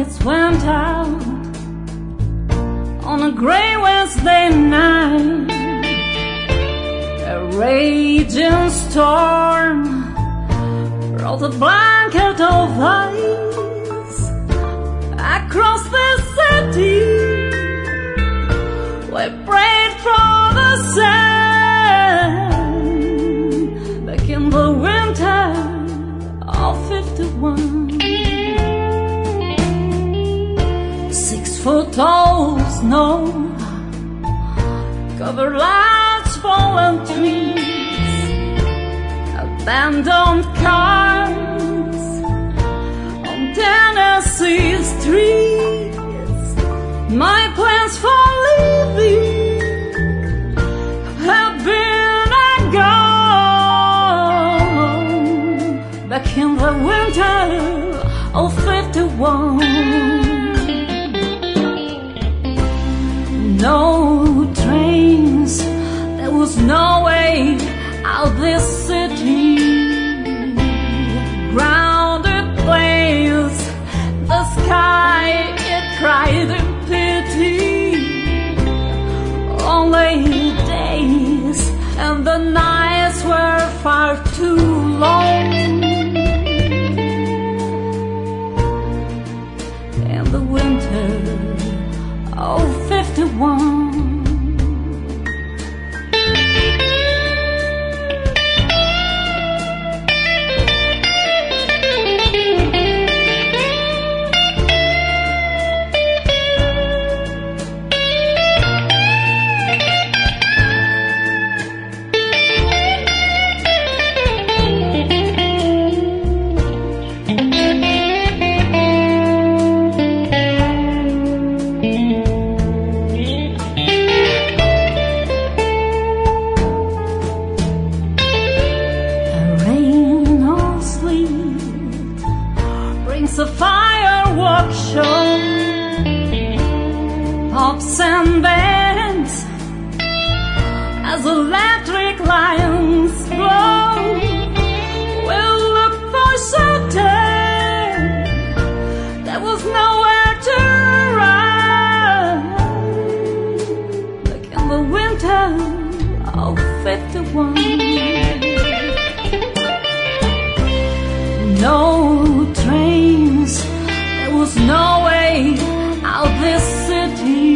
lights went out on a gray Wednesday night. A raging storm brought a blanket of ice across the city. We prayed for the sun back in the winter of 51. 6 foot tall snow covered large fallen trees, abandoned cars on Tennessee streets. My plans for living have been gone back in the winter of 51. No trains, there was no way out this city. Grounded plains, the sky, it cried in pity. Only days and the nights were far too long. In the winter of 51. Brings a fireworks show, pops and bands as electric lions blow. We'll look for certain there was nowhere to run, like in the winter of 51. No trains, there was no way out this city.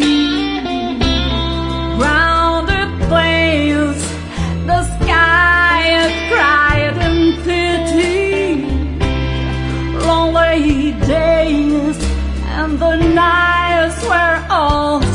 Grounded plains, the sky had cried in pity. Lonely days and the nights were all